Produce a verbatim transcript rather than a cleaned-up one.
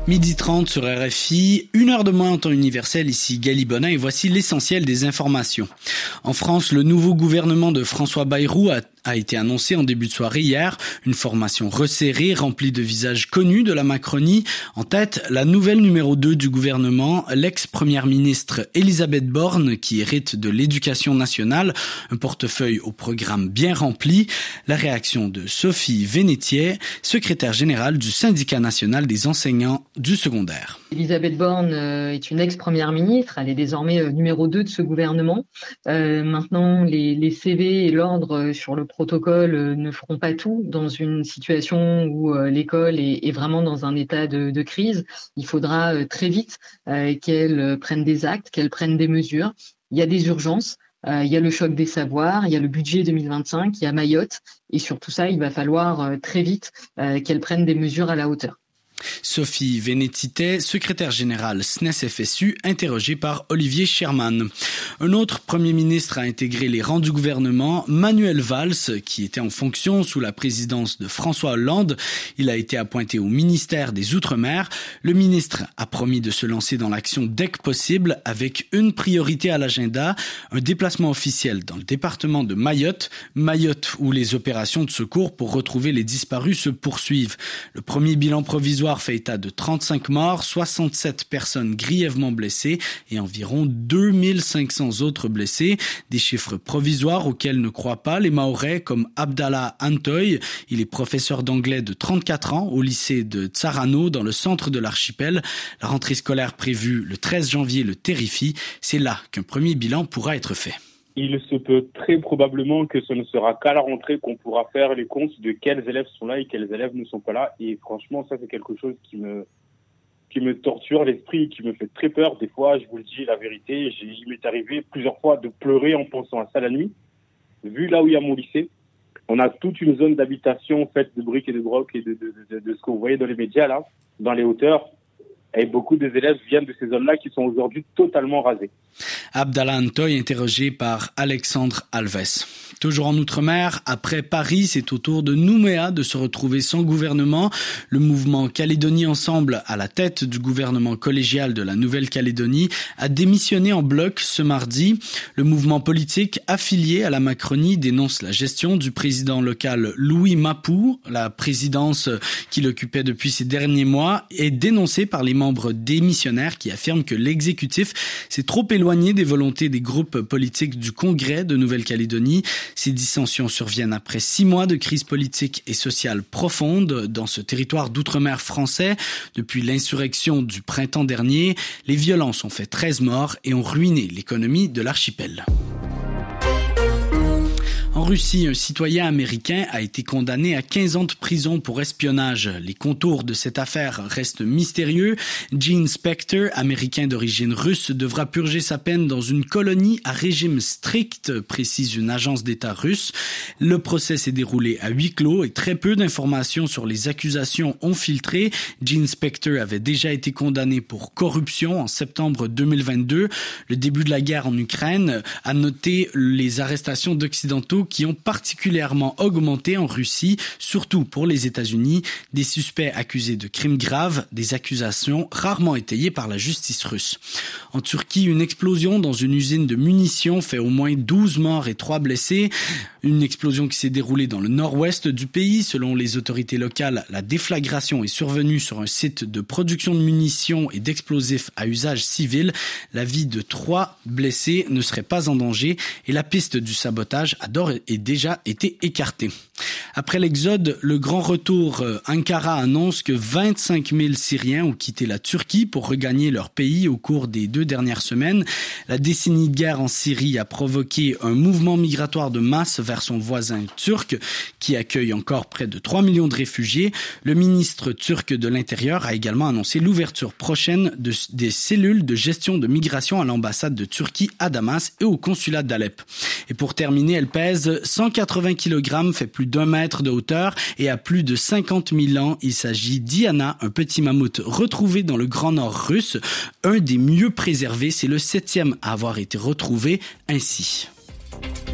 midi trente sur R F I, une heure de moins en temps universel, ici Gali Bonin, et voici l'essentiel des informations. En France, le nouveau gouvernement de François Bayrou a a été annoncé en début de soirée hier. Une formation resserrée, remplie de visages connus de la Macronie. En tête, la nouvelle numéro deux du gouvernement, l'ex-première ministre Elisabeth Borne, qui hérite de l'éducation nationale. Un portefeuille au programme bien rempli. La réaction de Sophie Vénétier, secrétaire générale du syndicat national des enseignants du secondaire. Elisabeth Borne est une ex-première ministre. Elle est désormais numéro deux de ce gouvernement. Euh, maintenant, les, les C V et l'ordre sur le protocole ne feront pas tout dans une situation où euh, l'école est, est vraiment dans un état de, de crise. Il faudra euh, très vite euh, qu'elle prenne des actes, qu'elle prenne des mesures. Il y a des urgences, euh, il y a le choc des savoirs, il y a le budget deux mille vingt-cinq, il y a Mayotte. Et sur tout ça, il va falloir euh, très vite euh, qu'elle prenne des mesures à la hauteur. Sophie Vénétité, secrétaire générale S N E S F S U, interrogée par Olivier Sherman. Un autre premier ministre a intégré les rangs du gouvernement, Manuel Valls, qui était en fonction sous la présidence de François Hollande. Il a été appointé au ministère des Outre-mer. Le ministre a promis de se lancer dans l'action dès que possible, avec une priorité à l'agenda, un déplacement officiel dans le département de Mayotte, Mayotte où les opérations de secours pour retrouver les disparus se poursuivent. Le premier bilan provisoire fait état de trente-cinq morts, soixante-sept personnes grièvement blessées et environ deux mille cinq cents autres blessés. Des chiffres provisoires auxquels ne croient pas les Mahorais comme Abdallah Antoy. Il est professeur d'anglais de trente-quatre ans au lycée de Tsarano dans le centre de l'archipel. La rentrée scolaire prévue le treize janvier le terrifie. C'est là qu'un premier bilan pourra être fait. Il se peut très probablement que ce ne sera qu'à la rentrée qu'on pourra faire les comptes de quels élèves sont là et quels élèves ne sont pas là. Et franchement, ça, c'est quelque chose qui me, qui me torture l'esprit, qui me fait très peur. Des fois, je vous le dis la vérité, j'ai, il m'est arrivé plusieurs fois de pleurer en pensant à ça la nuit. Vu là où il y a mon lycée, on a toute une zone d'habitation faite de briques et de brocs et de, de, de, de, de ce que vous voyez dans les médias là, dans les hauteurs. Et beaucoup des élèves viennent de ces zones-là qui sont aujourd'hui totalement rasées. Abdallah Antoy, interrogé par Alexandre Alves. Toujours en Outre-mer, après Paris, c'est au tour de Nouméa de se retrouver sans gouvernement. Le mouvement Calédonie Ensemble, à la tête du gouvernement collégial de la Nouvelle-Calédonie, a démissionné en bloc ce mardi. Le mouvement politique affilié à la Macronie dénonce la gestion du président local Louis Mapou. La présidence qu'il occupait depuis ces derniers mois est dénoncée par les membres démissionnaires qui affirment que l'exécutif s'est trop éloigné des volontés des groupes politiques du Congrès de Nouvelle-Calédonie. Ces dissensions surviennent après six mois de crise politique et sociale profonde dans ce territoire d'outre-mer français. Depuis l'insurrection du printemps dernier, les violences ont fait treize morts et ont ruiné l'économie de l'archipel. En Russie, un citoyen américain a été condamné à quinze ans de prison pour espionnage. Les contours de cette affaire restent mystérieux. Gene Spector, américain d'origine russe, devra purger sa peine dans une colonie à régime strict, précise une agence d'État russe. Le procès s'est déroulé à huis clos et très peu d'informations sur les accusations ont filtré. Gene Spector avait déjà été condamné pour corruption en septembre deux mille vingt-deux. Le début de la guerre en Ukraine a noté les arrestations d'Occidentaux qui ont particulièrement augmenté en Russie, surtout pour les États-Unis. Des suspects accusés de crimes graves, des accusations rarement étayées par la justice russe. En Turquie, une explosion dans une usine de munitions fait au moins douze morts et trois blessés. Une explosion qui s'est déroulée dans le nord-ouest du pays. Selon les autorités locales, la déflagration est survenue sur un site de production de munitions et d'explosifs à usage civil. La vie de trois blessés ne serait pas en danger et la piste du sabotage a d'ores et déjà été écartée. Après l'exode, le grand retour, Ankara annonce que vingt-cinq mille Syriens ont quitté la Turquie pour regagner leur pays au cours des deux dernières semaines. La décennie de guerre en Syrie a provoqué un mouvement migratoire de masse vers son voisin turc, qui accueille encore près de trois millions de réfugiés. Le ministre turc de l'Intérieur a également annoncé l'ouverture prochaine de, des cellules de gestion de migration à l'ambassade de Turquie à Damas et au consulat d'Alep. Et pour terminer, elle pèse cent quatre-vingts kilogrammes, fait plus d'un mètre de hauteur et a plus de cinquante mille ans. Il s'agit d'Iana, un petit mammouth retrouvé dans le Grand Nord russe, un des mieux préservés. C'est le septième à avoir été retrouvé ainsi.